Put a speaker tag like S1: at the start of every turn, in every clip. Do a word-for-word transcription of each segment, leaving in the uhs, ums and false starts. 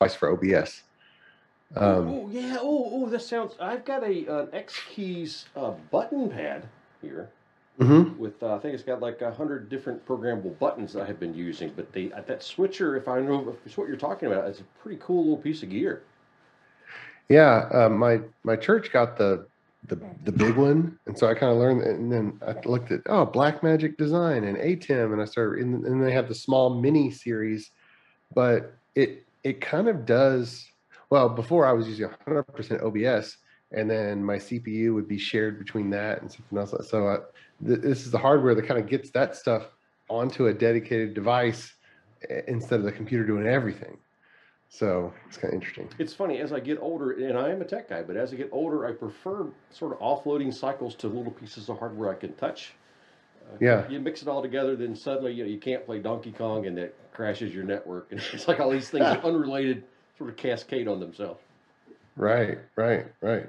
S1: device for O B S.
S2: Oh,
S1: Um,
S2: oh yeah. Oh, oh, this sounds. I've got a an X Keys uh, button pad here
S1: mhm.
S2: with uh, I think it's got like a hundred different programmable buttons that I have been using. But they uh, that switcher, if I know if it's what you're talking about, it's a pretty cool little piece of gear.
S1: Yeah, uh, my my church got the the the big one, and so I kind of learned, and then I looked at oh Black Magic Design and A T E M, and I started, and, and they have the small mini series, but it it kind of does well. Before I was using one hundred percent O B S, and then my C P U would be shared between that and something else. So I, th- this is the hardware that kind of gets that stuff onto a dedicated device eh, instead of the computer doing everything. So it's kind of interesting.
S2: It's funny as I get older, and I am a tech guy, but as I get older, I prefer sort of offloading cycles to little pieces of hardware I can touch. Uh,
S1: Yeah.
S2: you mix it all together, then suddenly you know you can't play Donkey Kong, and that crashes your network, and it's like all these things are unrelated, sort of cascade on themselves.
S1: Right, right, right.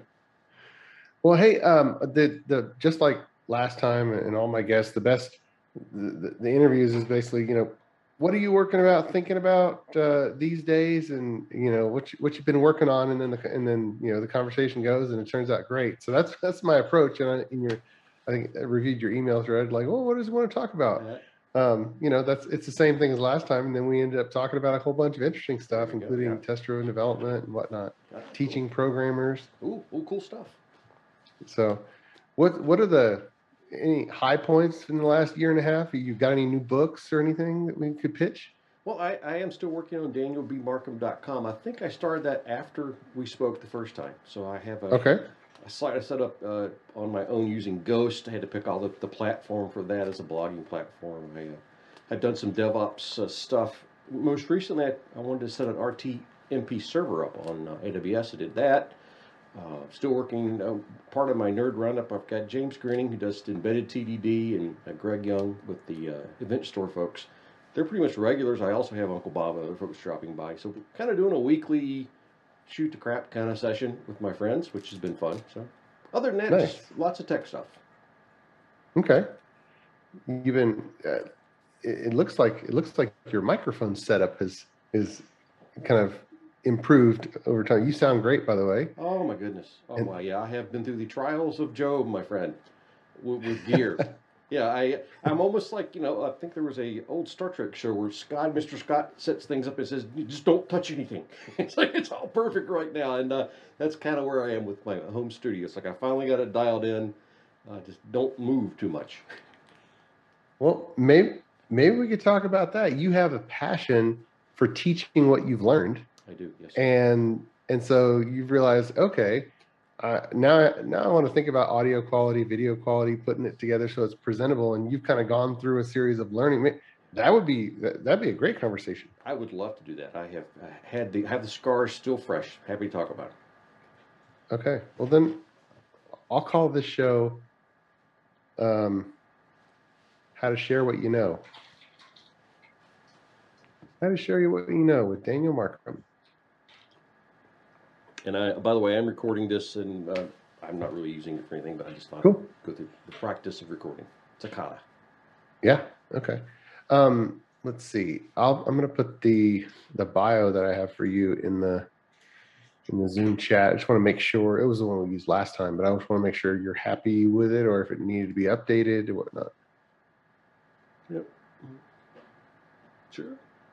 S1: Well, hey, um, the the just like last time and all my guests, the best the, the interviews is basically, you know, what are you working about, thinking about uh, these days, and you know what you, what you've been working on, and then the, and then you know the conversation goes, and it turns out great. So that's that's my approach. And I, in your, I think I reviewed your email thread, like, oh, what does he want to talk about?
S2: Uh,
S1: Um, you know, that's it's the same thing as last time, and then we ended up talking about a whole bunch of interesting stuff,
S2: there you go. Yeah.
S1: including test-driven development and whatnot,
S2: Uh, cool.
S1: teaching programmers.
S2: Ooh, ooh, cool stuff.
S1: So, what what are the any high points in the last year and a half? You got any new books or anything that we could pitch?
S2: Well, I, I am still working on daniel b markham dot com. I think I started that after we spoke the first time. So I have a,
S1: Okay.
S2: a site I set up uh, on my own using Ghost. I had to pick all the, the platform for that as a blogging platform. I, uh, I've done some DevOps uh, stuff. Most recently, I, I wanted to set an R T M P server up on uh, A W S. I did that. Uh, still working uh, part of my nerd roundup. I've got James Greening who does embedded T D D, and uh, Greg Young with the uh, Event Store folks. They're pretty much regulars. I also have Uncle Bob and other folks dropping by. So kind of doing a weekly shoot the crap kind of session with my friends, which has been fun. So other than that,
S1: Nice.
S2: just lots of tech stuff.
S1: Okay. You've been. Uh, it, it looks like it looks like your microphone setup is is kind of improved over time. You sound great, by the way.
S2: Oh my goodness. Oh
S1: And
S2: my, yeah. I have been through the trials of Job, my friend, with, with gear. Yeah, I I'm almost like, you know, I think there was a old Star Trek show where Scott, Mister Scott, sets things up and says, "You just don't touch anything." It's like it's all perfect right now, and uh, that's kind of where I am with my home studio. It's like I finally got it dialed in. Uh, just don't move too much.
S1: well, maybe maybe we could talk about that. You have a passion for teaching what you've learned,
S2: I do, yes.
S1: and and so you've realized, okay, uh, now now I want to think about audio quality, video quality, putting it together so it's presentable. And you've kind of gone through a series of learning. That would be that, that'd be a great conversation.
S2: I would love to do that. I have I had the have the scars still fresh. Happy to talk about it.
S1: Okay, well then I'll call this show um, "How to Share What You Know." How to share what you know with Daniel Markham.
S2: And I, by the way, I'm recording this, and uh, I'm not really using it for anything, but I just thought
S1: Cool.
S2: I'd go through the practice of recording. Takata.
S1: Yeah. Okay. Um, let's see. I'll, I'm going to put the the bio that I have for you in the in the Zoom chat. I just want to make sure it was the one we used last time, but I just want to make sure you're happy with it, or if it needed to be updated or whatnot.
S2: Yep. Sure.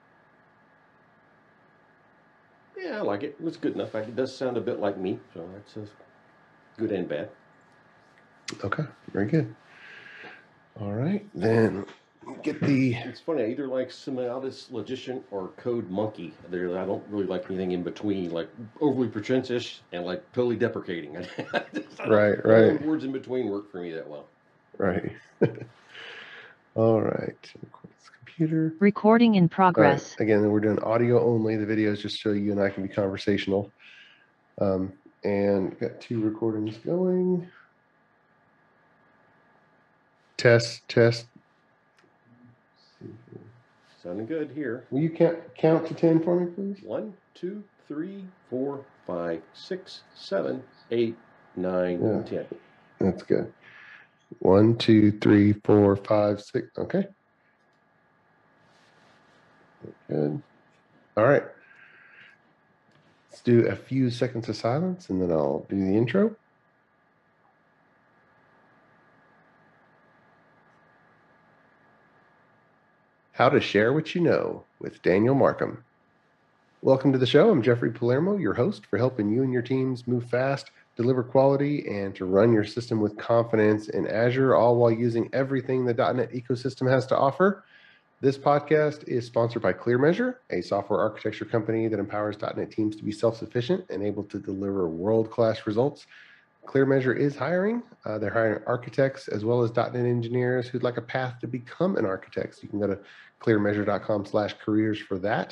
S2: Yeah, I like it. It was good enough. It does sound a bit like me, so that's uh, good and bad.
S1: Okay. Very good. All right. Then get the.
S2: It's funny. I either like Semiotis Logician or Code Monkey. There, I don't really like anything in between, like overly pretentious and like totally deprecating. I
S1: Right. Right.
S2: Words in between work for me that well.
S1: Right. All right. Computer.
S3: Recording in progress.
S1: Right. Again, we're doing audio only. The videos just so you and I can be conversational. Um, and got two recordings going. Test, test.
S2: Sounding good here.
S1: Will you count, count to ten for me, please?
S2: One, two, three, four, five, six, seven, eight, nine,
S1: Yeah.
S2: ten.
S1: That's good. One, two, three, four, five, six. Okay. Good. All right. Let's do a few seconds of silence and then I'll do the intro. How to Share What You Know with Daniel Markham. Welcome to the show. I'm Jeffrey Palermo, your host for helping you and your teams move fast, deliver quality, and to run your system with confidence in Azure, all while using everything the dot net ecosystem has to offer. This podcast is sponsored by ClearMeasure, a software architecture company that empowers dot net teams to be self-sufficient and able to deliver world-class results. ClearMeasure is hiring. Uh, they're hiring architects as well as dot net engineers who'd like a path to become an architect. So you can go to clearmeasure dot com slash careers for that.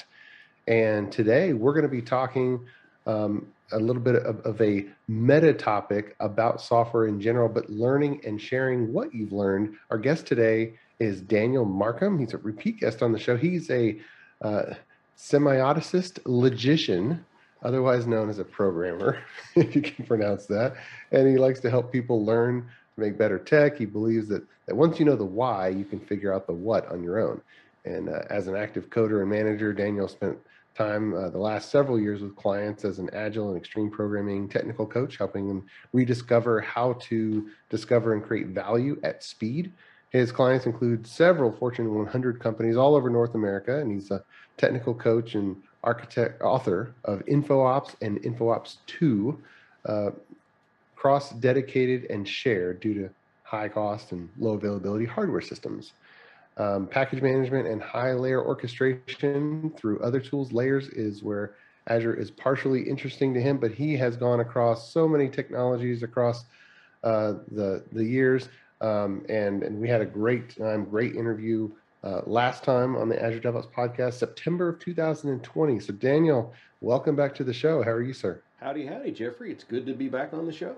S1: And today we're going to be talking um, a little bit of, of a meta topic about software in general, but learning and sharing what you've learned. Our guest today is Daniel Markham. He's a repeat guest on the show. He's a uh, semioticist logician, otherwise known as a programmer, if you can pronounce that. And he likes to help people learn to make better tech. He believes that, that once you know the why, you can figure out the what on your own. And uh, as an active coder and manager, Daniel spent time uh, the last several years with clients as an agile and extreme programming technical coach, helping them rediscover how to discover and create value at speed. His clients include several Fortune one hundred companies all over North America, and he's a technical coach and architect, author of InfoOps and InfoOps two, uh, cross-dedicated and shared due to high cost and low availability hardware systems. Um, package management and high layer orchestration through other tools. Layers is where Azure is partially interesting to him, but he has gone across so many technologies across uh, the the years. Um, and, and we had a great time, great interview uh, last time on the Azure DevOps podcast, September of two thousand twenty. So Daniel, welcome back to the show. How are you, sir?
S2: Howdy, howdy, Jeffrey. It's good to be back on the show.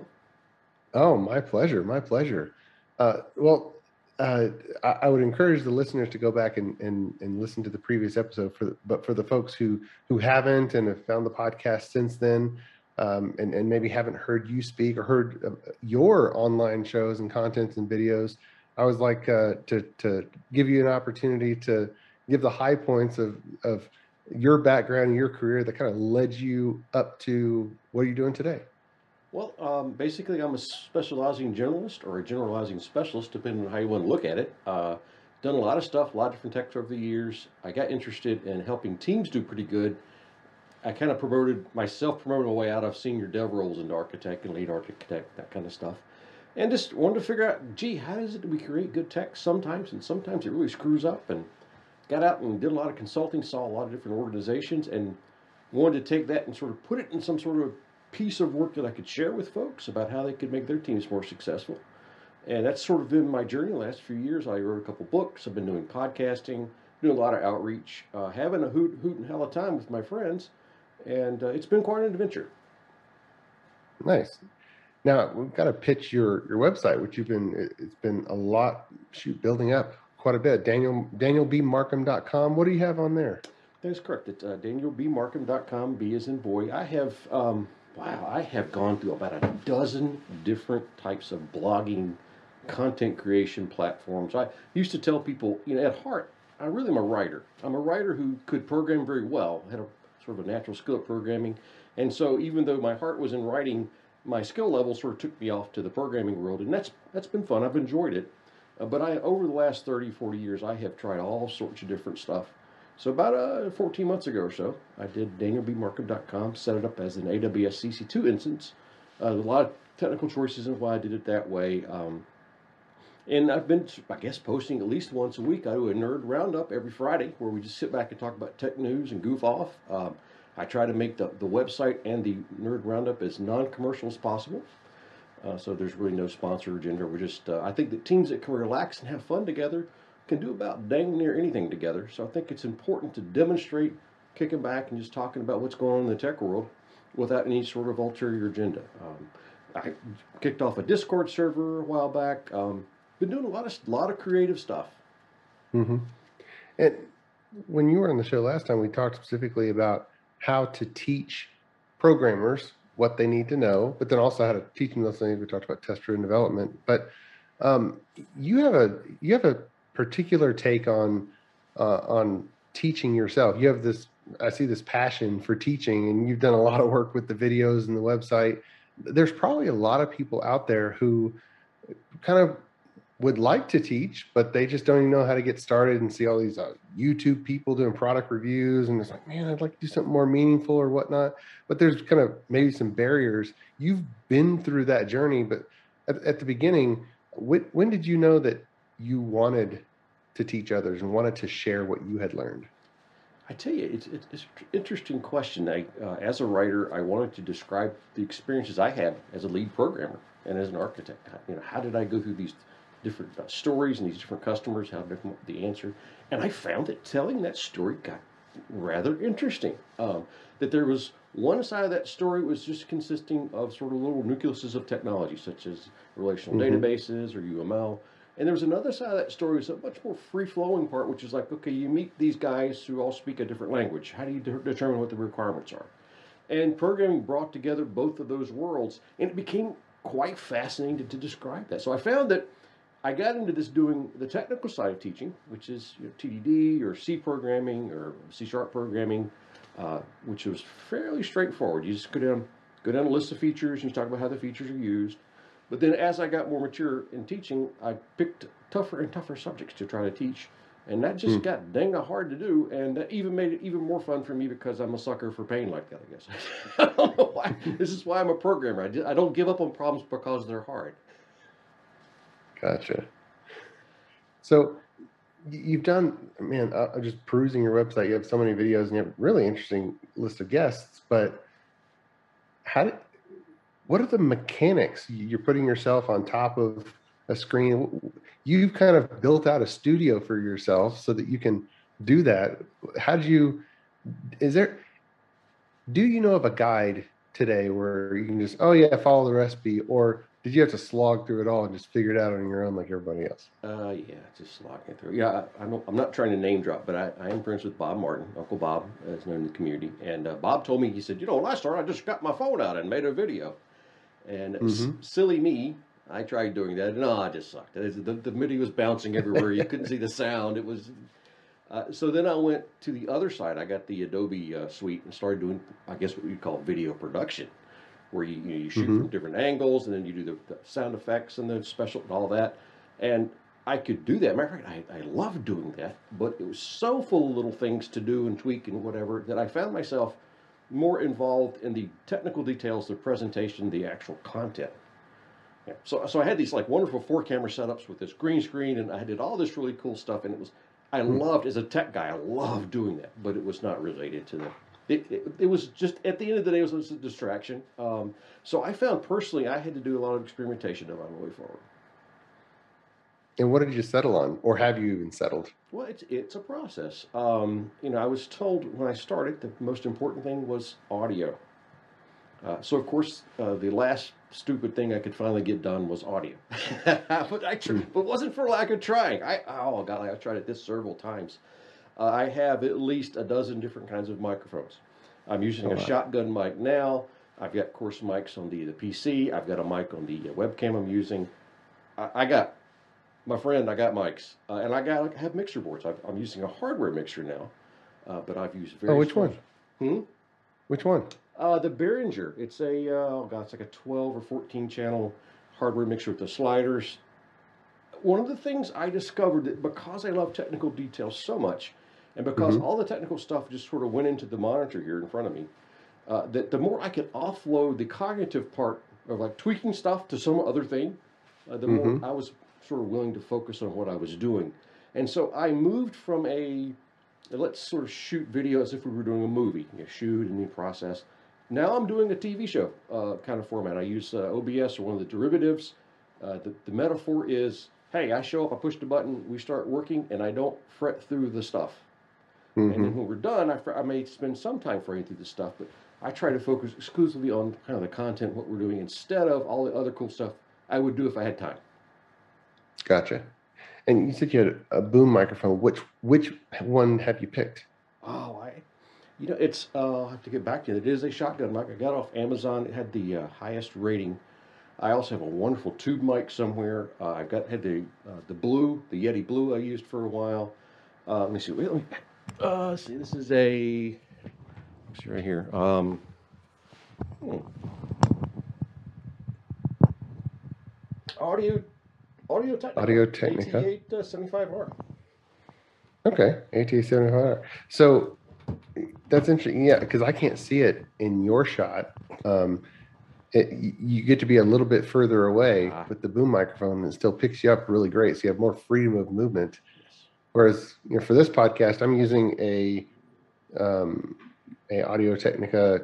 S1: Oh, my pleasure. My pleasure. Uh, well, uh, I, I would encourage the listeners to go back and, and, and listen to the previous episode. For the, but for the folks who, who haven't and have found the podcast since then, Um, and, and maybe haven't heard you speak or heard uh, your online shows and contents and videos, I was like uh, to to give you an opportunity to give the high points of of your background and your career that kind of led you up to what are you doing today?
S2: Well, um, basically, I'm a specializing generalist or a generalizing specialist, depending on how you want to look at it. Uh, done a lot of stuff, a lot of different techs over the years. I got interested in helping teams do pretty good. I kind of promoted myself, promoted my way out of senior dev roles into architect and lead architect, that kind of stuff. And just wanted to figure out, gee, how is it that we create good tech sometimes, and sometimes it really screws up, and got out and did a lot of consulting, saw a lot of different organizations, and wanted to take that and sort of put it in some sort of piece of work that I could share with folks about how they could make their teams more successful. And that's sort of been my journey the last few years. I wrote a couple books. I've been doing podcasting, doing a lot of outreach, uh, having a hoot, hoot and hell of a time with my friends. And uh, it's been quite an adventure.
S1: Nice. Now we've got to pitch your your website, which you've been it's been a lot shoot building up quite a bit. Daniel Daniel B Markham dot com. What do you have on there?
S2: That's correct. It's uh, Daniel B Markham dot com. B as in boy. I have um, wow. I have gone through about a dozen different types of blogging, content creation platforms. I used to tell people, you know, at heart, I really am a writer. I'm a writer who could program very well. I had a sort of a natural skill at programming. And so even though my heart was in writing, my skill level sort of took me off to the programming world. And that's that's been fun. I've enjoyed it. Uh, but I over the last thirty, forty years, I have tried all sorts of different stuff. So about uh, fourteen months ago or so, I did Daniel B Markham dot com, set it up as an A W S C C two instance. Uh, a lot of technical choices in why I did it that way. Um, And I've been, I guess, posting at least once a week. I do a nerd roundup every Friday where we just sit back and talk about tech news and goof off. Um, I try to make the, the website and the nerd roundup as non-commercial as possible. Uh, so there's really no sponsor agenda. We're just, uh, I think that teams that can relax and have fun together can do about dang near anything together. So I think it's important to demonstrate kicking back and just talking about what's going on in the tech world without any sort of ulterior agenda. Um, I kicked off a Discord server a while back. Um, Been doing a lot of lot of creative stuff.
S1: Mm-hmm. And when you were on the show last time, we talked specifically about how to teach programmers what they need to know, but then also how to teach them those things. We talked about test-driven development, but um, you have a you have a particular take on uh, on teaching yourself. You have this I see this passion for teaching, and you've done a lot of work with the videos and the website. There's probably a lot of people out there who kind of would like to teach, but they just don't even know how to get started, and see all these uh, YouTube people doing product reviews. And it's like, man, I'd like to do something more meaningful or whatnot. But there's kind of maybe some barriers. You've been through that journey, but at, at the beginning, when, when did you know that you wanted to teach others and wanted to share what you had learned?
S2: I tell you, it's, it's, it's an interesting question. I, uh, as a writer, I wanted to describe the experiences I had as a lead programmer and as an architect. You know, how did I go through these different uh, stories and these different customers? How different the answer? And I found that telling that story got rather interesting. Um, that there was one side of that story was just consisting of sort of little nucleuses of technology, such as relational
S1: Mm-hmm.
S2: databases or U M L. And there was another side of that story, was a much more free-flowing part, which is like, okay, you meet these guys who all speak a different language. How do you de determine what the requirements are? And programming brought together both of those worlds, and it became quite fascinating to, to describe that. So I found that I got into this doing the technical side of teaching, which is, you know, T D D or C programming or C sharp programming, uh, which was fairly straightforward. You just go down, go down a list of features, and you talk about how the features are used. But then as I got more mature in teaching, I picked tougher and tougher subjects to try to teach. And that just
S1: Mm.
S2: got dang hard to do. And that even made it even more fun for me, because I'm a sucker for pain like that, I guess. I don't know why. This is why I'm a programmer. I, di- I don't give up on problems because they're hard.
S1: Gotcha. So y- you've done, man, I- I'm just perusing your website. You have so many videos and you have a really interesting list of guests, but how did, what are the mechanics? You're putting yourself on top of a screen. You've kind of built out a studio for yourself so that you can do that. How did you, is there, do you know of a guide today where you can just, oh yeah, follow the recipe, or did you have to slog through it all and just figure it out on your own like everybody else?
S2: Uh, yeah, just slogging through. Yeah, I, I'm, I'm not trying to name drop, but I, I am friends with Bob Martin, Uncle Bob, as known in the community. And uh, Bob told me, he said, you know, when I started, I just got my phone out and made a video. And s-
S1: Mm-hmm.
S2: silly me, I tried doing that. No, I just sucked. The, the, the MIDI was bouncing everywhere. You couldn't see the sound. It was. Uh, so then I went to the other side. I got the Adobe uh, suite and started doing, I guess, what you'd call video production, where you, you, know, you shoot
S1: Mm-hmm.
S2: from different angles, and then you do the, the sound effects and the special and all that. And I could do that. Matter of fact, I, I loved doing that, but it was so full of little things to do and tweak and whatever that I found myself more involved in the technical details, the presentation, the actual content. Yeah. So, so I had these like wonderful four camera setups with this green screen, and I did all this really cool stuff, and it was, I loved, as a tech guy, I loved doing that, but it was not related to the, it, it, it was just, at the end of the day, it was, it was a distraction. Um, so I found personally, I had to do a lot of experimentation on my way forward.
S1: And what did you settle on, or have you even settled?
S2: Well, it's, it's a process. Um, you know, I was told when I started, the most important thing was audio. Uh, so of course, uh, the last stupid thing I could finally get done was audio, but I tr-
S1: Mm.
S2: but it wasn't for lack of trying. I oh god, I've tried it this several times. Uh, I have at least a dozen different kinds of microphones. I'm using
S1: Oh,
S2: a
S1: wow.
S2: shotgun mic now. I've got, of course, mics on the, the P C. I've got a mic on the uh, webcam I'm using. I, I got, my friend, I got mics, uh, and I got I have mixer boards. I've, I'm using a hardware mixer now, uh, but I've used
S1: Oh,
S2: various
S1: which one?
S2: forms. Hmm?
S1: Which one?
S2: Uh, the Behringer. It's a, uh, oh god, it's like a twelve or fourteen channel hardware mixer with the sliders. One of the things I discovered, that because I love technical details so much, and because
S1: Mm-hmm.
S2: all the technical stuff just sort of went into the monitor here in front of me, uh, that the more I could offload the cognitive part of like tweaking stuff to some other thing, uh, the more
S1: Mm-hmm.
S2: I was sort of willing to focus on what I was doing. And so I moved from a, let's sort of shoot video as if we were doing a movie, you know, shoot and then process. Now I'm doing a T V show uh, kind of format. I use uh, O B S or one of the derivatives. Uh, the, the metaphor is, hey, I show up, I push the button, we start working, and I don't fret through the stuff. And then
S1: Mm-hmm.
S2: when we're done, I, fr- I may spend some time fretting through the stuff, but I try to focus exclusively on kind of the content, what we're doing, instead of all the other cool stuff I would do if I had time.
S1: Gotcha. And you said you had a boom microphone. Which which one have you picked?
S2: Oh, I, you know, it's, uh, I have to get back to it. It is a shotgun mic. I got it off Amazon. It had the uh, highest rating. I also have a wonderful tube mic somewhere. Uh, I've got, had the, uh, the blue, the Yeti Blue I used for a while. Uh, let me see. Wait, let me, uh, let's see, this is a, See right here. Um, hmm. Audio, Audio Technica.
S1: Audio Technica.
S2: A T eight seventy-five R.
S1: Okay, A T seventy-five R. So that's interesting. Yeah, because I can't see it in your shot. Um, it, you get to be a little bit further away
S2: Ah.
S1: with the boom microphone, and it still picks you up really great. So you have more freedom of movement.
S2: Yes.
S1: Whereas, you know, for this podcast, I'm using a um, a Audio Technica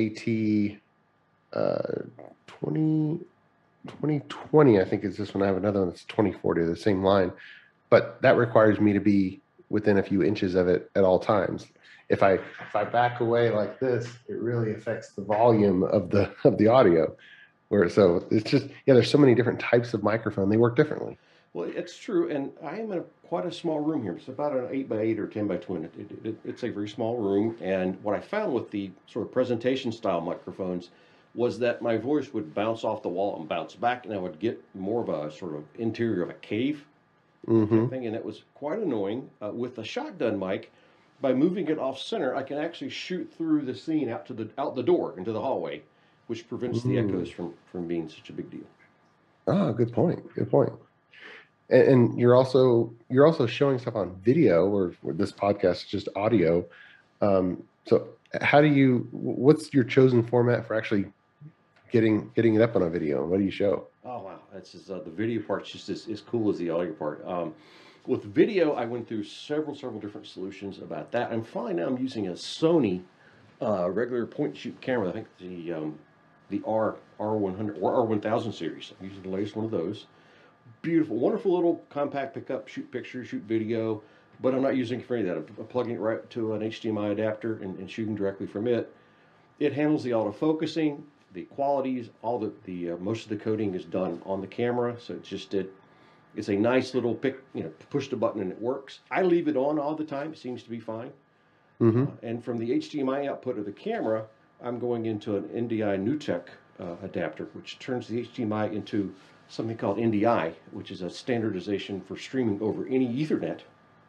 S1: AT uh, twenty twenty twenty. I think is this one. I have another one that's twenty forty, the same line, but that requires me to be within a few inches of it at all times. If I if I back away like this, it really affects the volume of the of the audio. Where so it's just yeah, there's so many different types of microphone. They work differently.
S2: Well, it's true, and I am in a, quite a small room here. It's about an eight by eight or ten by twenty. It, it, it, it's a very small room, and what I found with the sort of presentation style microphones was that my voice would bounce off the wall and bounce back, and I would get more of a sort of interior of a cave
S1: Mm-hmm.
S2: thing, and it was quite annoying. Uh, with the shotgun mic, by moving it off center, I can actually shoot through the scene out to the out the door into the hallway, which prevents the
S1: Mm.
S2: echoes from from being such a big deal.
S1: Oh, good point. Good point. And, and you're also you're also showing stuff on video, or, or this podcast is just audio. Um, so how do you? What's your chosen format for actually getting getting it up on a video? What do you show?
S2: Oh wow, that's just, uh, the video part's just as, as cool as the audio part. Um, with video, I went through several several different solutions about that. I'm fine now. I'm using a Sony uh, regular point and shoot camera. I think the um, the R R one hundred or R one thousand series. I'm using the latest one of those. Beautiful, wonderful little compact pickup, shoot pictures, shoot video. But I'm not using it for any of that. I'm plugging it right to an H D M I adapter and, and shooting directly from it. It handles the autofocusing, the qualities, all the the uh, most of the coding is done on the camera, so it's just it. It's a nice little pick, you know, push the button and it works. I leave it on all the time; it seems to be fine.
S1: Mm-hmm.
S2: Uh, and from the H D M I output of the camera, I'm going into an N D I NewTek uh, adapter, which turns the H D M I into something called N D I, which is a standardization for streaming over any Ethernet.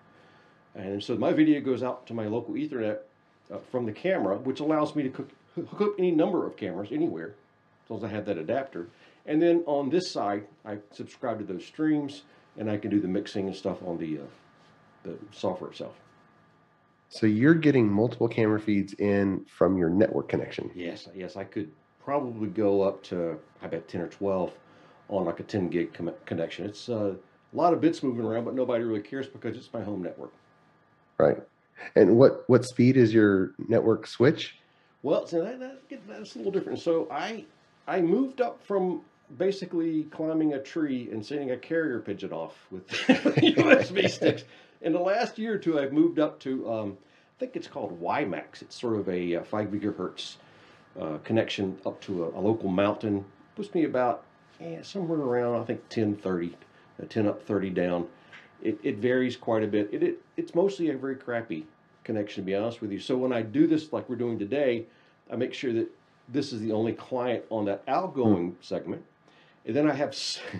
S2: And so my video goes out to my local Ethernet uh, from the camera, which allows me to cook, hook up any number of cameras anywhere, as long as I have that adapter. And then on this side, I subscribe to those streams, and I can do the mixing and stuff on the uh, the software itself.
S1: So you're getting multiple camera feeds in from your network connection.
S2: Yes, yes, I could probably go up to, I bet, ten or twelve on like a ten gig com- connection. It's uh, a lot of bits moving around, but nobody really cares because it's my home network.
S1: Right. And what what speed is your network switch?
S2: Well, so that, that, that's a little different. So I I moved up from basically climbing a tree and sending a carrier pigeon off with U S B sticks. In the last year or two, I've moved up to, um, I think it's called WiMAX. It's sort of a, uh five gigahertz uh, connection up to a, a local mountain. Puts me about eh, somewhere around, I think, ten thirty, uh, ten up, thirty down. It, it varies quite a bit. It, it It's mostly a very crappy connection, to be honest with you. So when I do this like we're doing today, I make sure that this is the only client on that outgoing mm. segment. And then I have,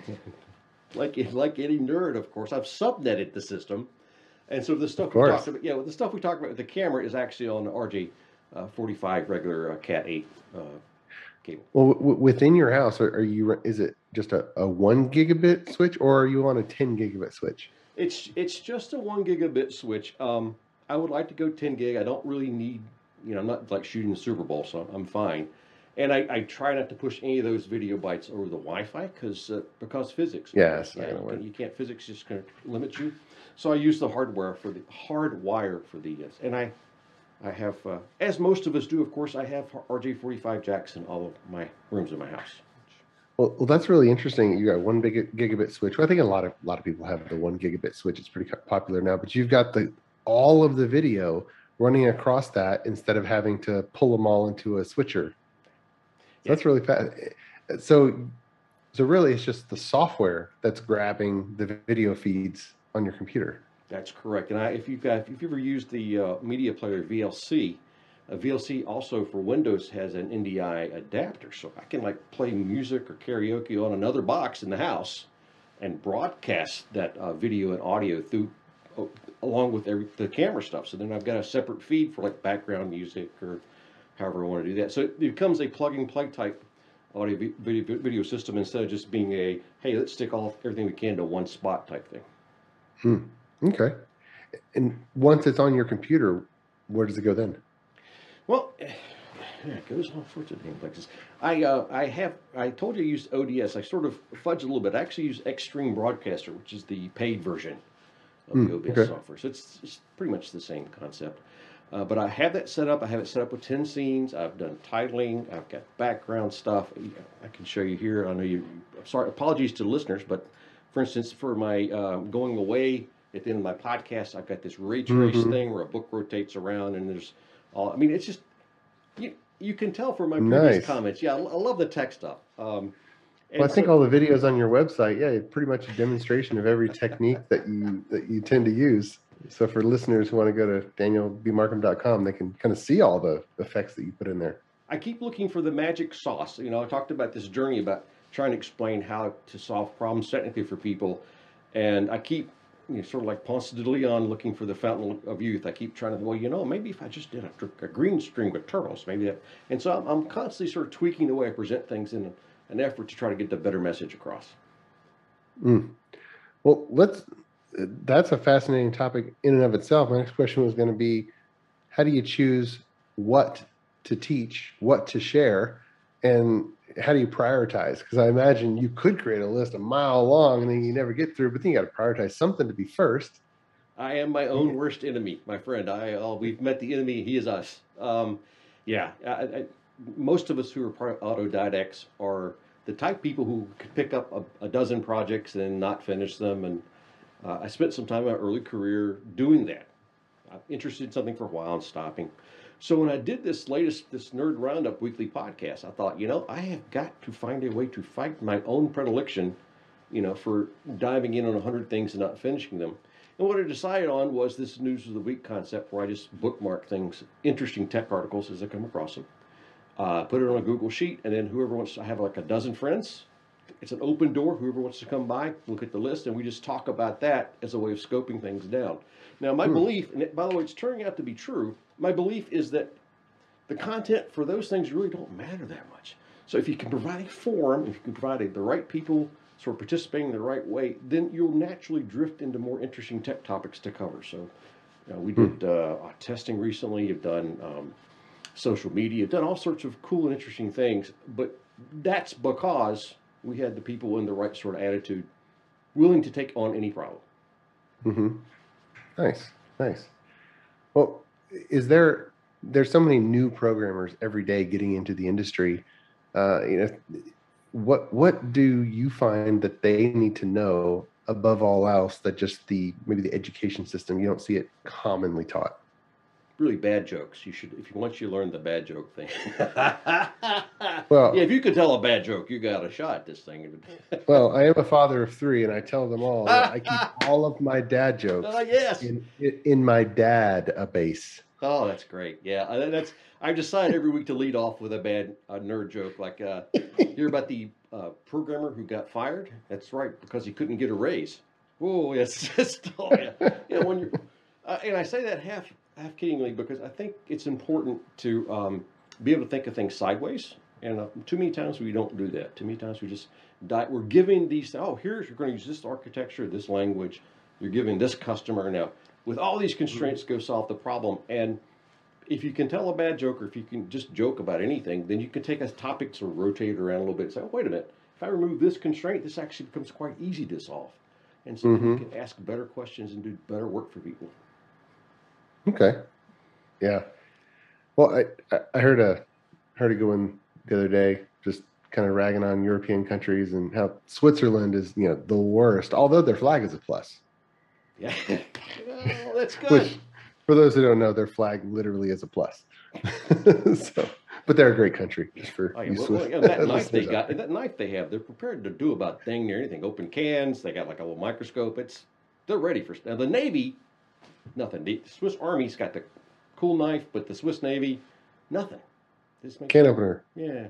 S2: like like any nerd, of course, I've subnetted the system. And so the stuff we talked about, yeah, well, the stuff we talked about with the camera is actually on the R J forty-five regular uh, Cat eight uh, cable.
S1: Well, w- within your house, are, are you? Is it just a, a one gigabit switch, or are you on a ten gigabit switch?
S2: It's it's just a one gigabit switch. Um, I would like to go ten gig. I don't really need, you know, I'm not like shooting the Super Bowl, so I'm fine. And I, I try not to push any of those video bytes over the Wi-Fi because uh, because physics.
S1: Yes,
S2: yeah, you, you can't. Physics just going to limit you. So I use the hardware for the hard wire for the uh, and I I have uh, as most of us do, of course. I have R J forty-five jacks in all of my rooms in my house.
S1: Well, well, that's really interesting. You got one big gigabit switch. Well, I think a lot of a lot of people have the one gigabit switch. It's pretty popular now. But you've got the all of the video running across that instead of having to pull them all into a switcher. So yeah. That's really fast. So, so really, it's just the software that's grabbing the video feeds on your computer.
S2: That's correct. And I, if you've got, if you've ever used the uh, media player V L C, uh, V L C also for Windows has an N D I adapter, so I can like play music or karaoke on another box in the house, and broadcast that uh, video and audio through, uh, along with every, the camera stuff. So then I've got a separate feed for like background music or however I want to do that. So it becomes a plug and play type audio vi- video, video system instead of just being a, hey, let's stick all everything we can to one spot type thing.
S1: Hmm. Okay. And once it's on your computer, where does it go then?
S2: Well, yeah, it goes all sorts of damn places. I uh, I have I told you I used O D S. I sort of fudged a little bit. I actually use Xtreme Broadcaster, which is the paid version of
S1: Hmm.
S2: the O B S
S1: Okay.
S2: software. So it's, it's pretty much the same concept. Uh, but I have that set up. I have it set up with ten scenes. I've done titling. I've got background stuff. I can show you here. I know you. Sorry, apologies to the listeners, but for instance, for my uh, going away at the end of my podcast, I've got this ray trace
S1: Mm-hmm.
S2: thing where a book rotates around, and there's all. I mean, it's just you. You can tell from my previous
S1: Nice.
S2: comments. Yeah, I, I love the tech stuff. Um,
S1: Well, I
S2: and
S1: think
S2: so,
S1: all the videos on your website, yeah, pretty much a demonstration of every technique that you that you tend to use. So for listeners who want to go to daniel b markham dot com, they can kind of see all the effects that you put in there.
S2: I keep looking for the magic sauce. You know, I talked about this journey about trying to explain how to solve problems technically for people, and I keep, you know, sort of like Ponce de Leon looking for the fountain of youth. I keep trying to, well, you know, maybe if I just did a, a green string with turtles, maybe that. And so I'm, I'm constantly sort of tweaking the way I present things in an effort to try to get the better message across.
S1: Mm. Well, let's. That's a fascinating topic in and of itself. My next question was going to be, how do you choose what to teach, what to share, and how do you prioritize? Because I imagine you could create a list a mile long and then you never get through, but then you got to prioritize something to be first.
S2: I am my own worst enemy, my friend. I uh, we've met the enemy. He is us. Um, yeah, I, I, most of us who are part of autodidacts are the type of people who could pick up a, a dozen projects and not finish them. And uh, I spent some time in my early career doing that. I'm interested in something for a while and stopping. So when I did this latest, this Nerd Roundup weekly podcast, I thought, you know, I have got to find a way to fight my own predilection, you know, for diving in on a hundred things and not finishing them. And what I decided on was this News of the Week concept where I just bookmark things, interesting tech articles as I come across them, uh, put it on a Google Sheet, and then whoever wants to have like a dozen friends, it's an open door. Whoever wants to come by, look at the list, and we just talk about that as a way of scoping things down. Now, my
S1: Hmm.
S2: belief, and it, by the way, it's turning out to be true, my belief is that the content for those things really don't matter that much. So if you can provide a forum, if you can provide a, the right people sort of participating the right way, then you'll naturally drift into more interesting tech topics to cover. So you know, we
S1: Hmm.
S2: did uh, testing recently. You've done um, social media. You've done all sorts of cool and interesting things. But that's because we had the people in the right sort of attitude, willing to take on any problem.
S1: Mm-hmm. Nice, nice. Well, is there there's so many new programmers every day getting into the industry. Uh, you know, what what do you find that they need to know above all else that just the maybe the education system, you don't see it commonly taught?
S2: Really bad jokes. You should, if you once you learn the bad joke thing.
S1: Well,
S2: yeah, if you could tell a bad joke, you got a shot at this thing.
S1: well, I am a father of three, and I tell them all that I keep all of my dad jokes
S2: Oh yes.
S1: in in my dad a base.
S2: Oh, that's great. Yeah, uh, that's. I decide every week to lead off with a bad uh, nerd joke, like uh, hear about the uh, programmer who got fired. That's right, because he couldn't get a raise. Oh yes, still, yeah. Yeah, when you're, uh, and I say that half half kiddingly because I think it's important to um, be able to think of things sideways. And uh, too many times we don't do that. Too many times we just die. We're giving these. Oh, here's you're going to use this architecture, this language. You're giving this customer now. With all these constraints, go solve the problem. And if you can tell a bad joke, or if you can just joke about anything, then you can take a topic to rotate it around a little bit and say, oh, wait a minute, if I remove this constraint, this actually becomes quite easy to solve. And so
S1: Mm-hmm.
S2: you can ask better questions and do better work for people.
S1: Okay. Yeah. Well, I, I- I heard a heard a good one the other day, just kind of ragging on European countries and how Switzerland is, you know, the worst, although their flag is a plus.
S2: Yeah, well, that's good.
S1: Which, for those who don't know, their flag literally is a plus. So, but they're a great country. Just for
S2: Oh, yeah,
S1: you
S2: well,
S1: Swiss
S2: well, yeah, that knife they
S1: listeners out
S2: got,
S1: there.
S2: that knife they have, they're prepared to do about dang near anything. Open cans, they got like a little microscope. It's they're ready for. Now the Navy, nothing. The Swiss Army's got the cool knife, but the Swiss Navy, nothing. This makes
S1: Can opener.
S2: yeah.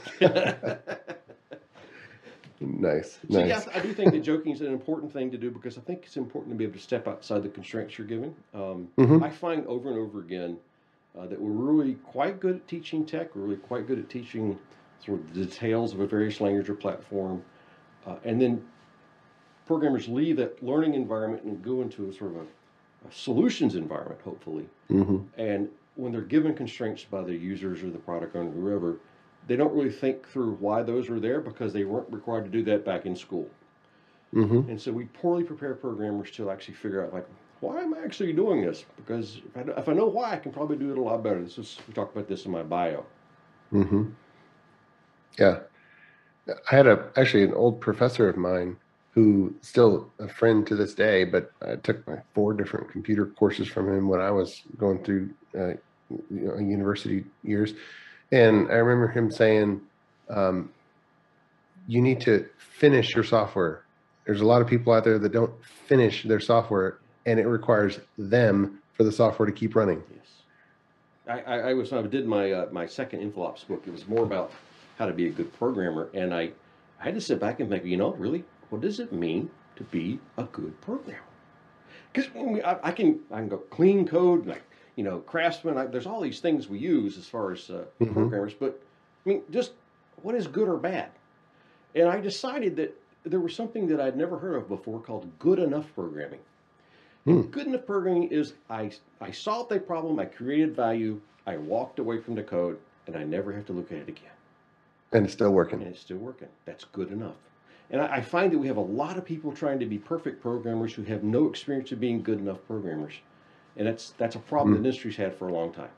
S1: Nice,
S2: So
S1: nice.
S2: yes, I do think that joking is an important thing to do because I think it's important to be able to step outside the constraints you're given. Um,
S1: Mhm.
S2: I find over and over again uh, that were really quite good at teaching tech, were really quite good at teaching sort of the details of a various language or platform. Uh, and then programmers leave that learning environment and go into a sort of a, a solutions environment, hopefully.
S1: Mm-hmm.
S2: And when they're given constraints by the users or the product owner, whoever, they don't really think through why those are there because they weren't required to do that back in school.
S1: Mm-hmm.
S2: And so we poorly prepare programmers to actually figure out, like, why am I actually doing this? Because if I, if I know why, I can probably do it a lot better. This is, we talked about this in my bio.
S1: Mm-hmm. Yeah. I had a actually an old professor of mine who still a friend to this day, but I took my four different computer courses from him when I was going through uh, you know, university years. And I remember him saying, um, you need to finish your software. There's a lot of people out there that don't finish their software, and it requires them for the software to keep running.
S2: Yes. I, I, I was I did my uh, my second InfoOps book. It was more about how to be a good programmer, and I, I had to sit back and think, you know, really, what does it mean to be a good programmer? Because I, I can I can go clean code, like, you know, Craftsman. I, there's all these things we use as far as uh,
S1: Mhm.
S2: programmers, but I mean, just what is good or bad? And I decided that there was something that I'd never heard of before called good enough programming. And
S1: Hmm.
S2: good enough programming is I I solved a problem, I created value, I walked away from the code, and I never have to look at it again.
S1: And it's still
S2: And
S1: working.
S2: it's still working. That's good enough. And I, I find that we have a lot of people trying to be perfect programmers who have no experience of being good enough programmers. And that's that's a problem
S1: Hmm.
S2: the industry's had for a long time.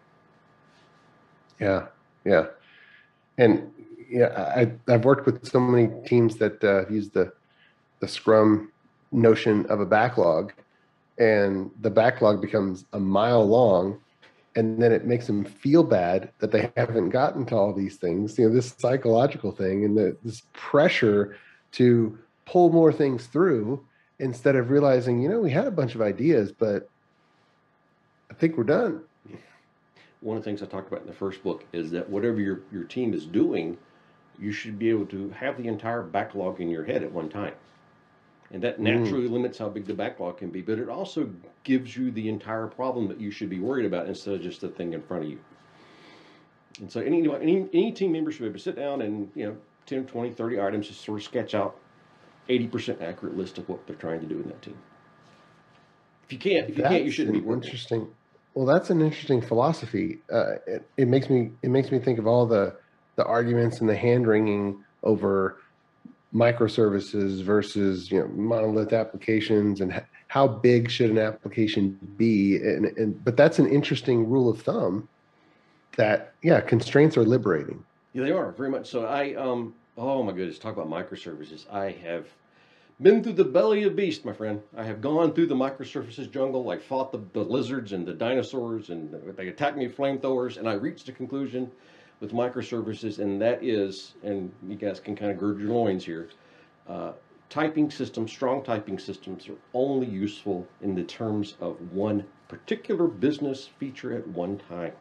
S1: Yeah, yeah. And yeah, I, I've worked with so many teams that uh, use the the Scrum notion of a backlog, and the backlog becomes a mile long, and then it makes them feel bad that they haven't gotten to all these things. You know, this psychological thing and the, this pressure to pull more things through instead of realizing, you know, we had a bunch of ideas, but I think we're done.
S2: One of the things I talked about in the first book is that whatever your, your team is doing, you should be able to have the entire backlog in your head at one time. And that naturally
S1: Mm.
S2: limits how big the backlog can be, but it also gives you the entire problem that you should be worried about instead of just the thing in front of you. And so any, any, any team member should be able to sit down and, you know, ten, twenty, thirty items, just sort of sketch out eighty percent accurate list of what they're trying to do in that team. If you can't, if you can't, you
S1: That's
S2: shouldn't be
S1: an
S2: working.
S1: interesting. Well, that's an interesting philosophy. Uh, it, it makes me it makes me think of all the the arguments and the hand wringing over microservices versus you know monolith applications and h- how big should an application be. And, and but that's an interesting rule of thumb that yeah, constraints are liberating.
S2: Yeah, they are very much so. I um oh my goodness, talk about microservices. I have been through the belly of beast, my friend. I have gone through the microservices jungle. I fought the, the lizards and the dinosaurs, and they attacked me with flamethrowers, and I reached a conclusion with microservices, and that is, and you guys can kind of gird your loins here. Uh, typing systems, strong typing systems, are only useful in the terms of one particular business feature at one time.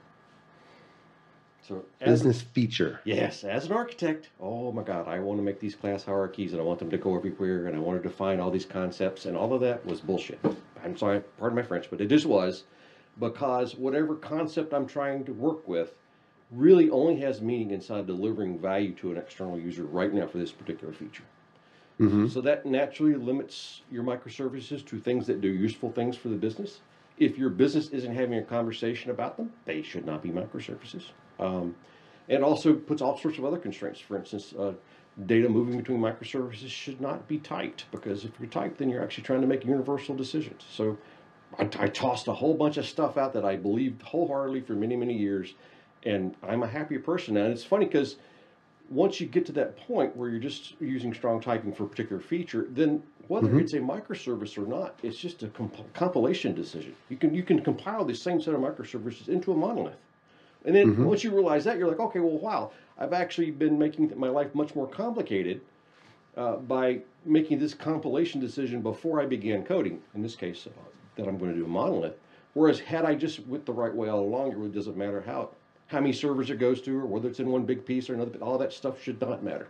S2: So as
S1: Business feature.
S2: Yes, as an architect, oh my God, I want to make these class hierarchies and I want them to go everywhere and I want to define all these concepts, and all of that was bullshit. I'm sorry, pardon my French, but it just was, because whatever concept I'm trying to work with really only has meaning inside delivering value to an external user right now for this particular feature.
S1: Hmm.
S2: So that naturally limits your microservices to things that do useful things for the business. If your business isn't having a conversation about them, they should not be microservices. Um, it also puts all sorts of other constraints. For instance, uh, data moving between microservices should not be typed, because if you're typed, then you're actually trying to make universal decisions. So I, I tossed a whole bunch of stuff out that I believed wholeheartedly for many, many years, and I'm a happier person now. And it's funny because once you get to that point where you're just using strong typing for a particular feature, then whether
S1: Hmm.
S2: it's a microservice or not, it's just a comp- compilation decision. You can you can compile the same set of microservices into a monolith. And then
S1: Hmm.
S2: once you realize that, you're like, okay, well, wow, I've actually been making my life much more complicated uh, by making this compilation decision before I began coding, in this case, uh, that I'm going to do a monolith. Whereas had I just went the right way all along, it really doesn't matter how how many servers it goes to or whether it's in one big piece or another. All that stuff should not matter.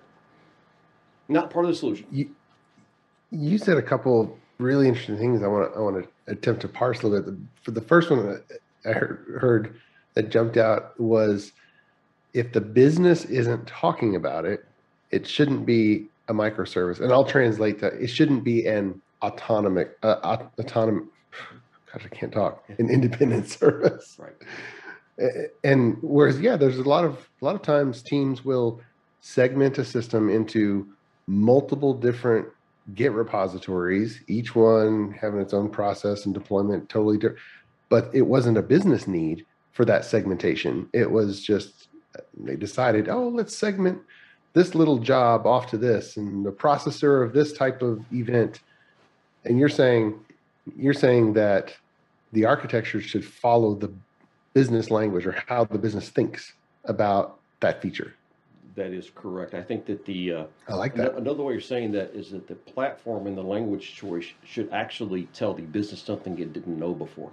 S2: Not part of the solution.
S1: You, you said a couple of really interesting things. I want to I want to attempt to parse a little bit. For the first one, I heard, heard that jumped out was, if the business isn't talking about it, it shouldn't be a microservice. And I'll translate that. It shouldn't be an autonomic, uh, autonomous, gosh, I can't talk, an independent service.
S2: Right.
S1: And whereas, yeah, there's a lot of, a lot of times teams will segment a system into multiple different Git repositories, each one having its own process and deployment, totally different. But it wasn't a business need for that segmentation. It was just, they decided, oh, let's segment this little job off to this and the processor of this type of event. And you're saying, you're saying that the architecture should follow the business language or how the business thinks about that feature.
S2: That is correct. I think that the uh,
S1: I like that.
S2: Another way of saying that is that the platform and the language choice should actually tell the business something it didn't know before.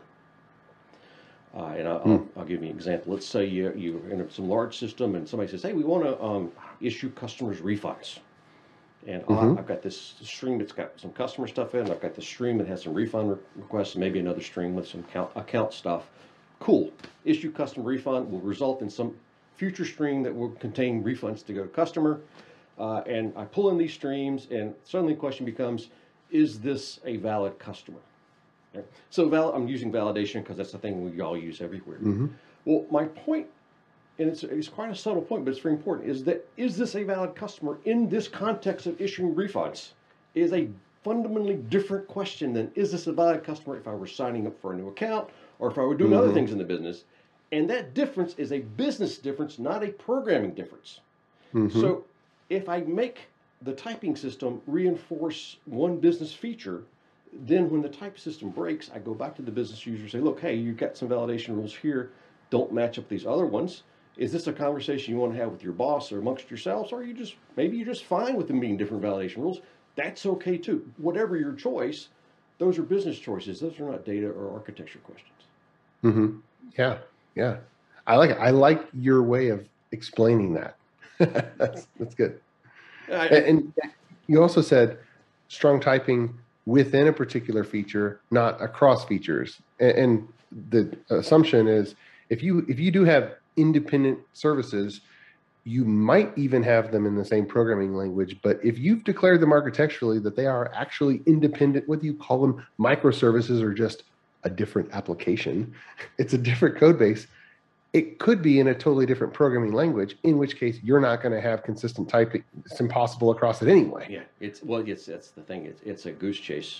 S2: Uh, and I'll,
S1: Hmm.
S2: I'll, I'll give you an example. Let's say you, you're in some large system and somebody says, hey, we want to um, issue customers refunds. And
S1: Mhm.
S2: I, I've got this stream that's got some customer stuff in. I've got this stream that has some refund re- requests, and maybe another stream with some account, account stuff. Cool. Issue custom refund will result in some future stream that will contain refunds to go to customer. Uh, and I pull in these streams, and suddenly the question becomes, is this a valid customer? Okay. So val- I'm using validation because that's the thing we all use everywhere.
S1: Mhm.
S2: Well, my point, and it's, it's quite a subtle point, but it's very important, is that is this a valid customer in this context of issuing refunds? Is a fundamentally different question than is this a valid customer if I were signing up for a new account or if I were doing other
S1: Mhm.
S2: things in the business. And that difference is a business difference, not a programming difference.
S1: Mhm.
S2: So if I make the typing system reinforce one business feature, then when the type system breaks, I go back to the business user and say, look, hey, you've got some validation rules here. Don't match up these other ones. Is this a conversation you want to have with your boss or amongst yourselves? Or are you just, maybe you're just fine with them being different validation rules? That's okay too. Whatever your choice, those are business choices. Those are not data or architecture questions.
S1: Mhm. Yeah. Yeah. I like it. I like your way of explaining that. that's that's good.
S2: I,
S1: And, and you also said strong typing within a particular feature, not across features. And, and the assumption is if you if you do have independent services, you might even have them in the same programming language. But if you've declared them architecturally that they are actually independent, whether you call them microservices or just a different application, it's a different code base. It could be in a totally different programming language, in which case you're not going to have consistent typing. It's impossible across it anyway.
S2: Yeah, it's well, it's that's the thing. It's it's a goose chase.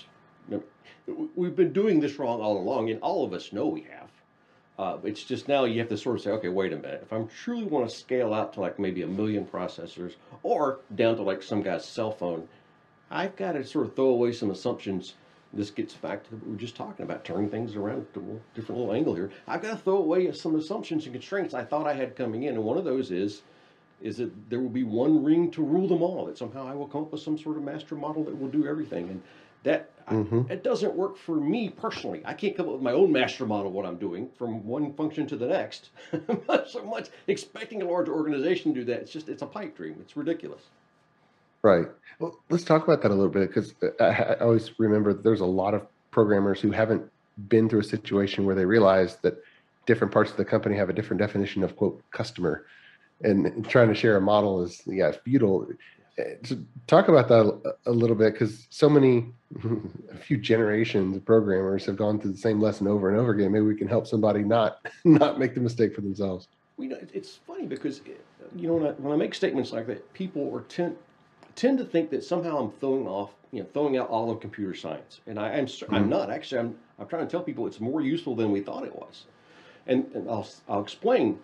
S2: We've been doing this wrong all along, and all of us know we have. Uh, it's just now you have to sort of say, okay, wait a minute. If I truly want to scale out to like maybe a million processors, or down to like some guy's cell phone, I've got to sort of throw away some assumptions. This gets back to what we were just talking about, turning things around to a different little angle here. I've got to throw away some assumptions and constraints I thought I had coming in, and one of those is is that there will be one ring to rule them all. That somehow I will come up with some sort of master model that will do everything, and that
S1: Mhm.
S2: I, it doesn't work for me personally. I can't come up with my own master model of what I'm doing from one function to the next. Not so much expecting a large organization to do that. It's just it's a pipe dream. It's ridiculous.
S1: Right. Well, let's talk about that a little bit because I, I always remember there's a lot of programmers who haven't been through a situation where they realize that different parts of the company have a different definition of quote customer, and trying to share a model is yeah futile. Uh, to talk about that a, a little bit because so many a few generations of programmers have gone through the same lesson over and over again. Maybe we can help somebody not not make the mistake for themselves.
S2: We know it's funny because you know when I, when I make statements like that, people are tend tend to think that somehow I'm throwing off, you know, throwing out all of computer science, and I, I'm I'm
S1: Mhm.
S2: not actually. I'm I'm trying to tell people it's more useful than we thought it was, and, and I'll I'll explain.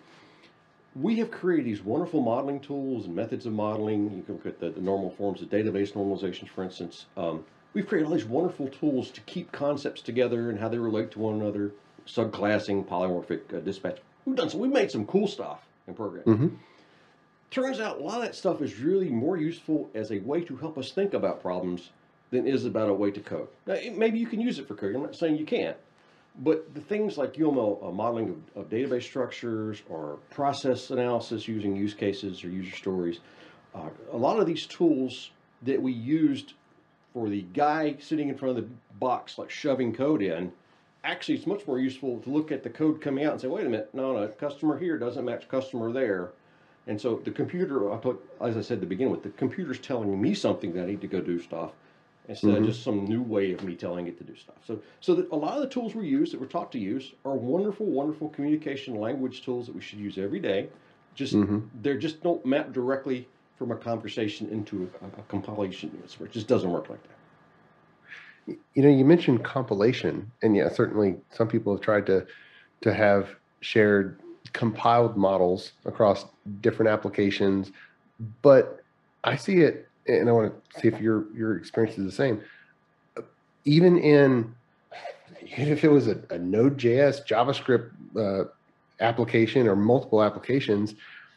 S2: We have created these wonderful modeling tools and methods of modeling. You can look at the, the normal forms of database normalizations, for instance. Um, we've created all these wonderful tools to keep concepts together and how they relate to one another, subclassing, polymorphic uh, dispatch. We've done some, we've made some cool stuff in programming.
S1: Mhm.
S2: Turns out a lot of that stuff is really more useful as a way to help us think about problems than is about a way to code. Now, it, maybe you can use it for coding. I'm not saying you can't. But the things like U M L uh, modeling of, of database structures or process analysis using use cases or user stories, uh, a lot of these tools that we used for the guy sitting in front of the box, like shoving code in, actually, it's much more useful to look at the code coming out and say, wait a minute, no, no, customer here doesn't match customer there. And so the computer, I put, as I said to begin with, the computer's telling me something that I need to go do stuff instead
S1: Mhm.
S2: of just some new way of me telling it to do stuff. So, so that a lot of the tools we use that we're taught to use are wonderful, wonderful communication language tools that we should use every day. Just
S1: Mhm.
S2: they're just don't map directly from a conversation into a, a compilation. It just doesn't work like that.
S1: You know, you mentioned compilation, and yeah, certainly some people have tried to to have shared compiled models across different applications, but I see it, and I want to see if your your experience is the same. Even in even if it was a, a Node.js JavaScript uh, application or multiple applications,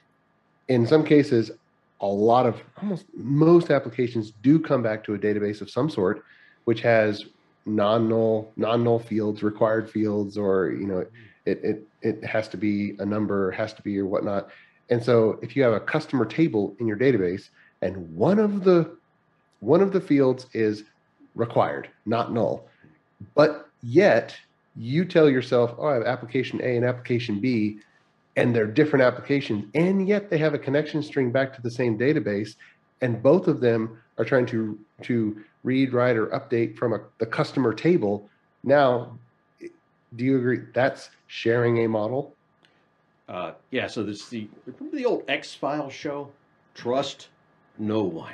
S1: in some cases, a lot of almost most applications do come back to a database of some sort, which has non-null non-null fields, required fields, or you know, it it it has to be a number, has to be or whatnot. And so, if you have a customer table in your database, and one of the one of the fields is required, not null, but yet you tell yourself, "Oh, I have application A and application B." And they're different applications, and yet they have a connection string back to the same database, and both of them are trying to to read, write, or update from a, the customer table. Now, do you agree that's sharing a model?
S2: Uh, yeah, so this the remember the old X Files show? Trust no one.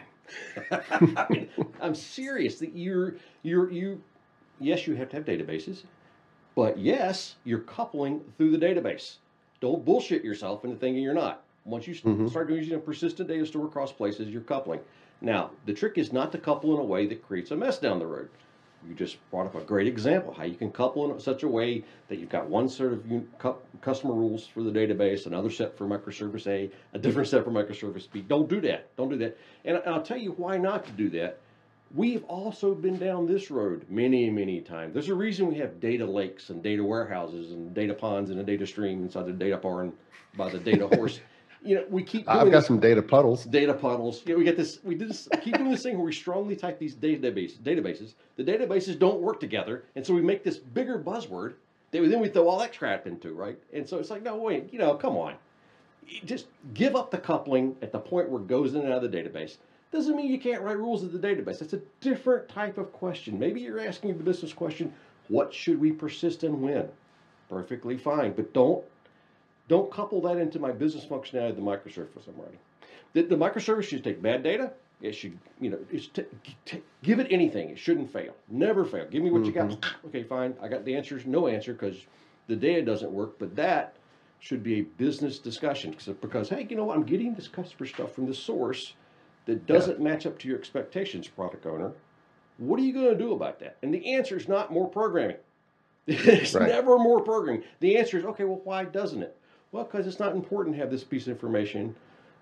S2: I mean, I'm serious. That you're you're you. Yes, you have to have databases, but yes, you're coupling through the database. Don't bullshit yourself into thinking you're not. Once you
S1: Mm-hmm.
S2: start using a persistent data store across places, you're coupling. Now, the trick is not to couple in a way that creates a mess down the road. You just brought up a great example how you can couple in such a way that you've got one set of customer rules for the database, another set for microservice A, a different set for microservice B. Don't do that. Don't do that. And I'll tell you why not to do that. We've also been down this road many, many times. There's a reason we have data lakes and data warehouses and data ponds and a data stream inside the data barn by the data horse. You know, we keep doing
S1: I've got
S2: this,
S1: some data puddles.
S2: data puddles. You know, we get this. We do this. Keep doing this thing where we strongly type these database databases. The databases don't work together, and so we make this bigger buzzword that we, then we throw all that crap into, right? And so it's like, no, wait, you know, come on, just give up the coupling at the point where it goes in and out of the database. Doesn't mean you can't write rules of the database. That's a different type of question. Maybe you're asking the business question, what should we persist and when? Perfectly fine, but don't don't couple that into my business functionality of the microservice I'm writing. The, the microservice should take bad data. It should, you know, it's t- t- give it anything. It shouldn't fail. Never fail. Give me what mm-hmm. you got. Okay, fine. I got the answers. No answer because the data doesn't work. But that should be a business discussion because, hey, you know what? I'm getting this customer stuff from the source that doesn't yeah. match up to your expectations, product owner. What are you going to do about that? And the answer is not more programming. It's right. never more programming. The answer is, okay, well, why doesn't it? Well, because it's not important to have this piece of information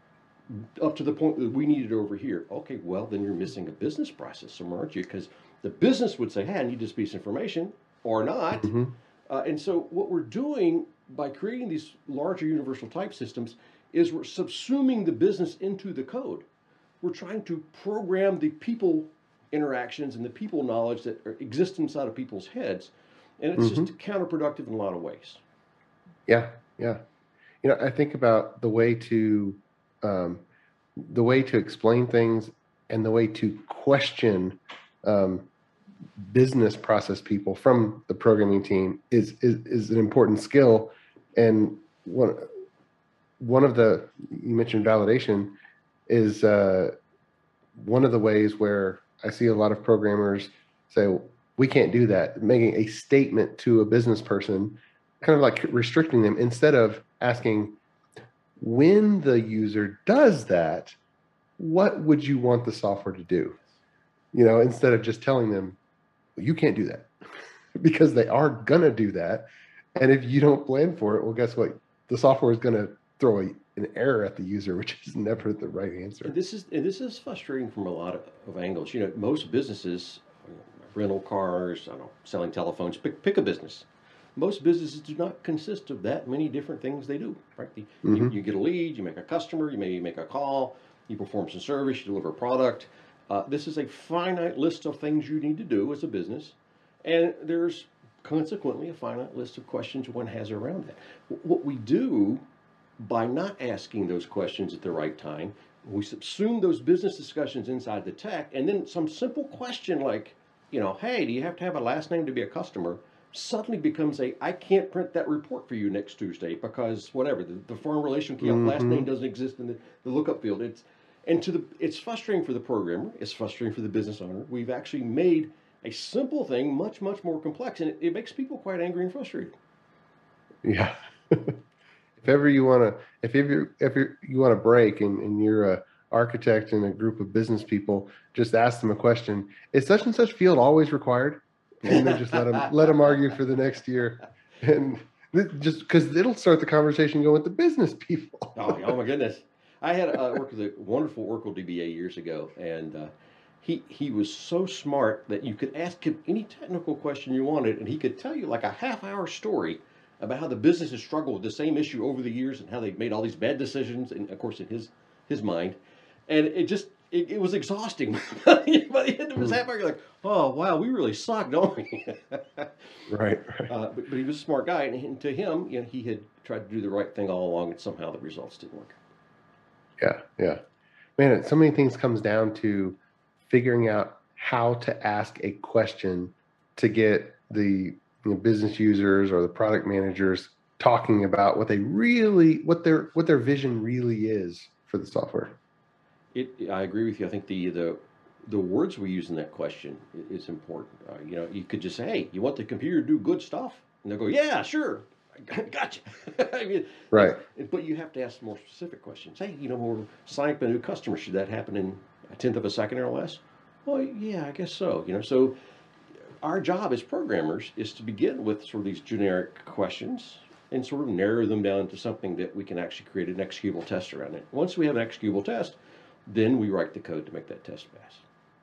S2: up to the point that we need it over here. Okay, well, then you're missing a business process somewhere, aren't you? Because the business would say, hey, I need this piece of information, or not. Mm-hmm. Uh, and so what we're doing by creating these larger universal type systems is we're subsuming the business into the code. We're trying to program the people interactions and the people knowledge that are, exist inside of people's heads. And it's mm-hmm. just counterproductive in a lot of ways.
S1: Yeah, yeah. You know, I think about the way to um, the way to explain things and the way to question um, business process people from the programming team is, is is an important skill. And one one of the you mentioned validation is uh, one of the ways where I see a lot of programmers say, well, we can't do that, making a statement to a business person, kind of like restricting them instead of asking, when the user does that, what would you want the software to do? You know, instead of just telling them, well, you can't do that because they are going to do that. And if you don't plan for it, well, guess what? The software is going to throw a, an error at the user, which is never the right answer.
S2: And this is and this is frustrating from a lot of, of angles. You know, most businesses, rental cars, I don't know, selling telephones, pick, pick a business. Most businesses do not consist of that many different things they do, right? You, mm-hmm. you, you get a lead, you make a customer, you maybe make a call, you perform some service, you deliver a product. Uh, this is a finite list of things you need to do as a business. And there's consequently a finite list of questions one has around that. What we do by not asking those questions at the right time, we subsume those business discussions inside the tech, and then some simple question like, you know, hey, do you have to have a last name to be a customer? Suddenly becomes a, I can't print that report for you next Tuesday because whatever, the, the foreign relation account last
S1: Mm-hmm.
S2: name doesn't exist in the, the lookup field. It's, and to the, it's frustrating for the programmer, it's frustrating for the business owner. We've actually made a simple thing much, much more complex, and it, it makes people quite angry and frustrated.
S1: Yeah. If ever you want to, if ever, if you you want to break and, and you're a architect and a group of business people, just ask them a question. Is such and such field always required? And then just let them, let them argue for the next year. And th- just because it'll start the conversation going with the business people.
S2: Oh, oh my goodness. I had uh, worked with a wonderful Oracle D B A years ago, and uh, he he was so smart that you could ask him any technical question you wanted, and he could tell you like a half hour story about how the business has struggled with the same issue over the years and how they've made all these bad decisions, and of course in his his mind, and it just it, it was exhausting. By the end of his half hour, you're like, oh wow, we really suck, don't we?
S1: Right, right.
S2: Uh, but, but he was a smart guy, and, and to him, you know, he had tried to do the right thing all along, and somehow the results didn't work.
S1: Yeah, yeah. Man, so many things comes down to figuring out how to ask a question to get the you know, business users or the product managers talking about what they really, what their what their vision really is for the software.
S2: It, I agree with you. I think the the the words we use in that question i- is important. Uh, you know, you could just say, "Hey, you want the computer to do good stuff?" And they'll go, "Yeah, sure, I gotcha." I mean,
S1: Right.
S2: that's, but you have to ask more specific questions. Hey, you know, we're signing up a new customer. Should that happen in a tenth of a second or less? Well, yeah, I guess so. You know, so our job as programmers is to begin with sort of these generic questions and sort of narrow them down to something that we can actually create an executable test around it. Once we have an executable test, then we write the code to make that test pass.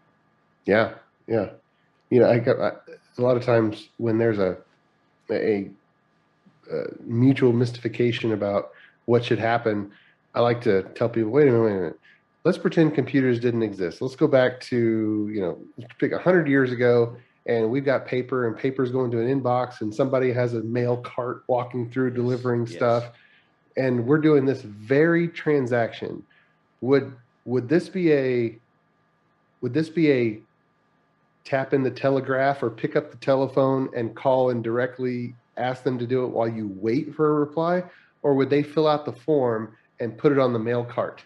S1: Yeah, yeah. You know, I, got- I a lot of times when there's a a, a mutual mystification about what should happen, I like to tell people, wait a minute, wait a minute. Let's pretend computers didn't exist. Let's go back to, you know, let's pick a hundred years ago, and we've got paper, and paper's going to an inbox, and somebody has a mail cart walking through
S2: Yes,
S1: delivering
S2: yes.
S1: stuff, and we're doing this very transaction. Would would this be a would this be a tap in the telegraph or pick up the telephone and call and directly ask them to do it while you wait for a reply? Or would they fill out the form and put it on the mail cart?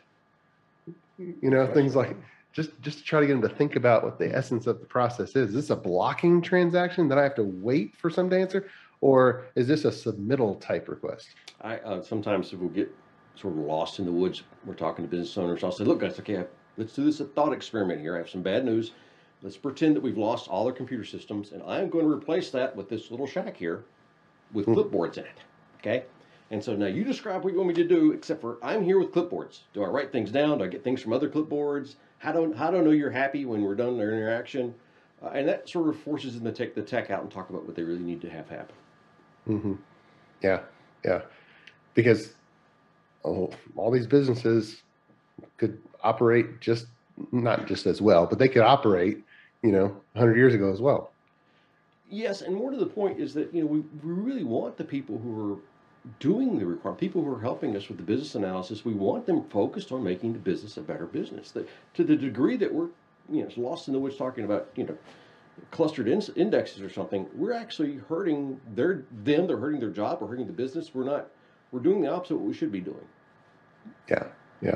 S1: You
S2: Good
S1: know,
S2: question.
S1: things like just just to try to get them to think about what the essence of the process is. Is this a blocking transaction that I have to wait for some to answer? Or is this a submittal type request?
S2: I uh, sometimes if we get sort of lost in the woods, we're talking to business owners. I'll say, "Look, guys, okay, let's do this a thought experiment here. I have some bad news. Let's pretend that we've lost all our computer systems, and I'm going to replace that with this little shack here with
S1: Hmm.
S2: clipboards in it. Okay." And so now you describe what you want me to do, except for I'm here with clipboards. Do I write things down? Do I get things from other clipboards? How do, how do I know you're happy when we're done our interaction? Uh, and that sort of forces them to take the tech out and talk about what they really need to have happen.
S1: Mm-hmm. Yeah, yeah. Because oh, all these businesses could operate just not just as well, but they could operate, you know, a hundred years ago as well.
S2: Yes, and more to the point is that you know we, we really want the people who are doing the requirement, people who are helping us with the business analysis. We want them focused on making the business a better business. That to the degree that we're you know lost in the woods talking about you know clustered in, indexes or something, we're actually hurting their them. They're hurting their job. We're hurting the business. We're not. We're doing the opposite of what we should be doing.
S1: Yeah, yeah.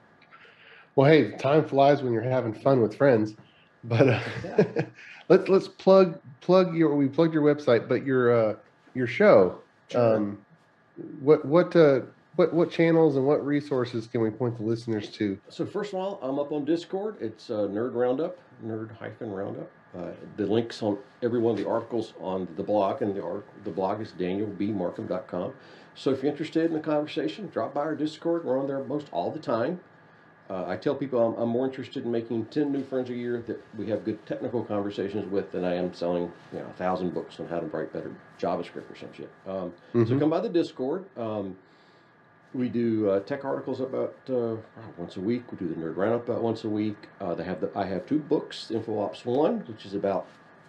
S1: Well, hey, time flies when you're having fun with friends. But uh,
S2: Yeah,
S1: let's let's plug plug your we plugged your website, but your uh, your show.
S2: sure.
S1: Um, what what uh, what what channels and what resources can we point the listeners to?
S2: So first of all, I'm up on Discord. It's uh, Nerd Roundup, Nerd hyphen Roundup. Uh, the links on every one of the articles on the blog, and the art, the blog is daniel b markham dot com. So if you're interested in the conversation, drop by our Discord. We're on there most all the time. Uh, I tell people I'm, I'm more interested in making ten new friends a year that we have good technical conversations with than I am selling you know a thousand books on how to write better JavaScript or some shit. Um, so
S1: Mm-hmm.
S2: come by the Discord. Um, we do uh, tech articles about uh, once a week. We do the Nerd Roundup about once a week. Uh, they have the I have two books. InfoOps One, which is about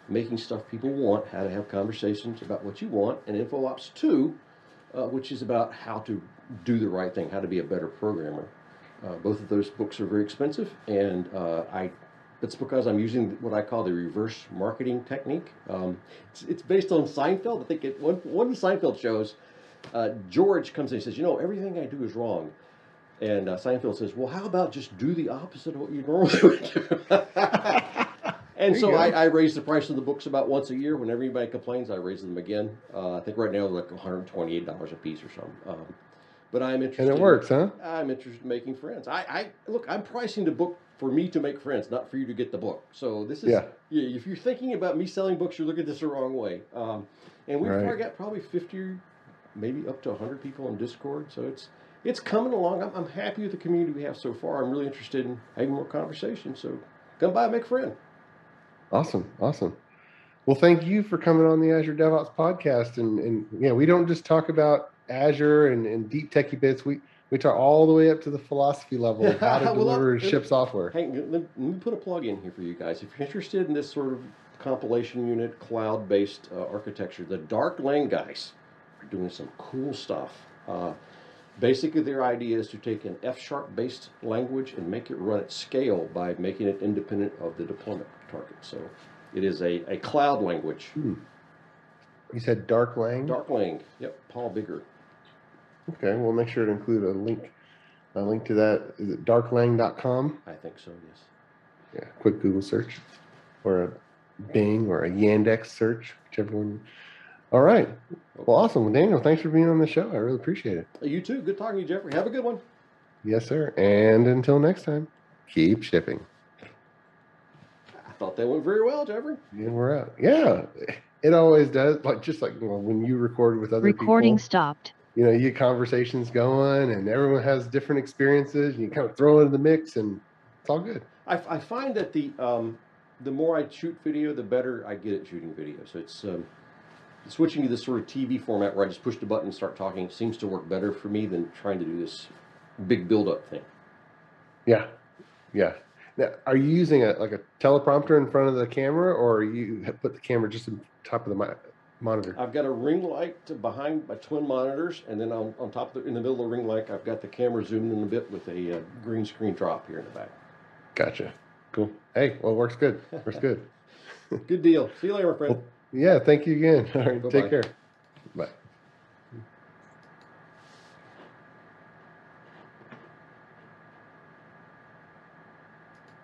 S2: making stuff people want, how to have conversations about what you want, and InfoOps two, uh, which is about how to do the right thing, how to be a better programmer. Uh, both of those books are very expensive, and uh, I it's because I'm using what I call the reverse marketing technique. Um, it's, it's based on Seinfeld. I think it, one, one of the Seinfeld shows, uh, George comes in and says, you know, everything I do is wrong. And uh, Seinfeld says, well, how about just do the opposite of what you normally would do? And so I, I raise the price of the books about once a year. Whenever anybody complains, I raise them again. Uh, I think right now they're like one hundred twenty-eight dollars a piece or something. Um, but I'm interested.
S1: And it works, huh?
S2: I'm interested in making friends. I, I look. I'm pricing the book for me to make friends, not for you to get the book. So this is.
S1: Yeah.
S2: If you're thinking about me selling books, you're looking at this the wrong way. Um, and we've
S1: Right.
S2: probably got probably fifty, maybe up to one hundred people on Discord. So it's it's coming along. I'm, I'm happy with the community we have so far. I'm really interested in having more conversation. So come by and make a friend.
S1: Awesome. Awesome. Well, thank you for coming on the Azure DevOps podcast. And, and yeah, we don't just talk about Azure and, and deep techie bits. We, we talk all the way up to the philosophy level of how to
S2: Well,
S1: deliver and
S2: I'll-
S1: ship software.
S2: Hey, let, let me put a plug in here for you guys. If you're interested in this sort of compilation unit, cloud-based uh, architecture, the Dark Lang guys are doing some cool stuff. Uh, basically, their idea is to take an F-sharp based language and make it run at scale by making it independent of the deployment target. So it is a, a cloud language.
S1: Hmm. You said Dark Lang?
S2: Dark Lang, yep, Paul Bigger.
S1: Okay, we'll make sure to include a link a link to that. Is it dark lang dot com?
S2: I think so, yes.
S1: Yeah, quick Google search or a Bing or a Yandex search, whichever one. All right. Well, awesome. Well, Daniel, thanks for being on the show. I really appreciate it.
S2: You too. Good talking to you, Jeffrey. Have a good one.
S1: Yes, sir. And until next time, keep shipping.
S2: I thought that went very well, Jeffrey.
S1: And we're out. Yeah, it always does. Like just like you know, when you record with other
S3: Recording
S1: people,
S3: stopped.
S1: you know, you get conversations going, and everyone has different experiences. And you kind of throw it in the mix, and it's all good.
S2: I, I find that the um, the more I shoot video, the better I get at shooting video. So it's um, switching to this sort of T V format where I just push the button and start talking seems to work better for me than trying to do this big build-up thing.
S1: Yeah, yeah. Now, are you using a like a teleprompter in front of the camera, or you have put the camera just on top of the mo- monitor?
S2: I've got a ring light behind my twin monitors, and then on, on top of the, in the middle of the ring light, I've got the camera zoomed in a bit with a uh, green screen drop here in the back.
S1: Gotcha. Cool. Hey, well, it works good. Works good.
S2: Good deal. See you later, my friend.
S1: Well, yeah, thank you again. All right,
S2: Bye-bye.
S1: take care.